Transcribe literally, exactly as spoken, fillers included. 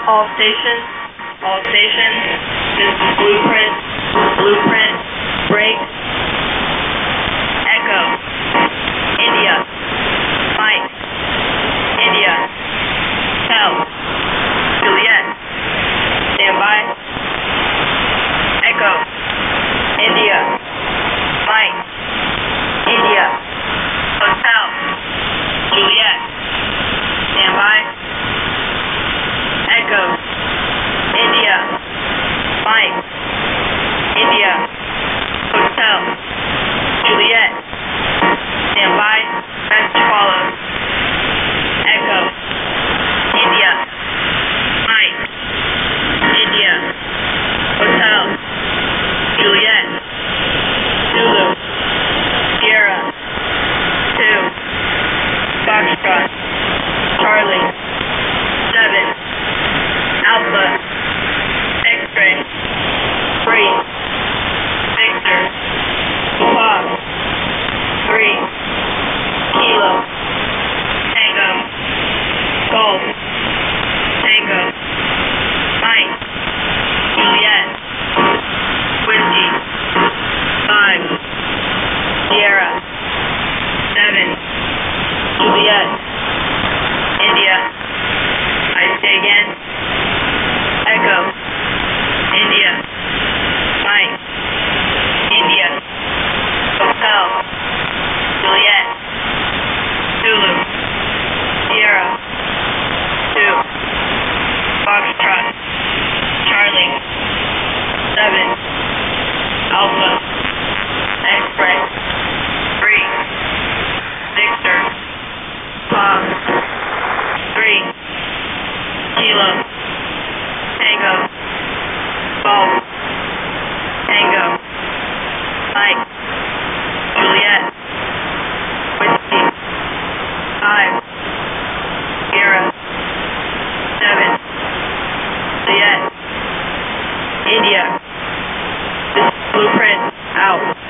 All stations, all stations, this is Blueprint, Blueprint, break, Echo, India, Mike, India, Tel, Juliet, stand by, Echo, India, Mike, India, Hotel, Juliet, stand by, Echo, India, Mike, India, Hotel, Juliet, stand by, message follows, Echo, India, Mike, India, Hotel, Juliet, Zulu, Sierra, two, Foxtrot, Charlie, seven, Alpha, X-ray, three, Victor, Fox, three, Kilo, Tango, Golf, Tango, Mike, Juliet, Whiskey, five, Sierra, seven, Juliet, India, I say again, Echo, India, Mike, India, Hotel, Juliet, Zulu, Sierra, two, Foxtrot, Charlie, seven, Alpha, X-ray, three, Victor, Fox, three, Kilo, Tango, Golf, Tango, Mike, Juliet, Whiskey, five, Sierra, seven, Juliet, India, this is Blueprint, out.